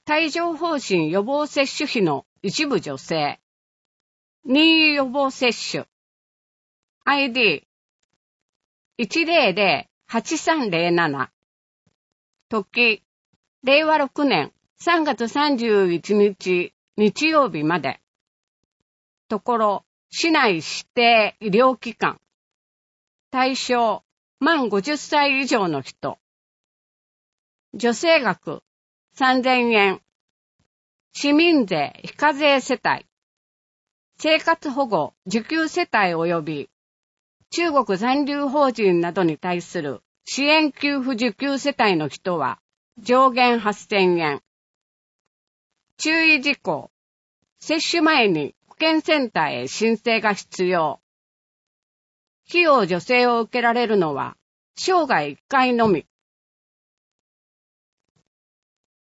帯状疱疹予防接種費の一部助成。任意予防接種。ID。100-8307。時。令和6年3月31日日曜日まで。ところ、市内指定医療機関。対象、満50歳以上の人。助成額、3000円。市民税非課税世帯。生活保護受給世帯及び中国残留邦人などに対する支援給付受給世帯の人は上限8000円。注意事項。接種前に保健センターへ申請が必要。費用助成を受けられるのは生涯1回のみ。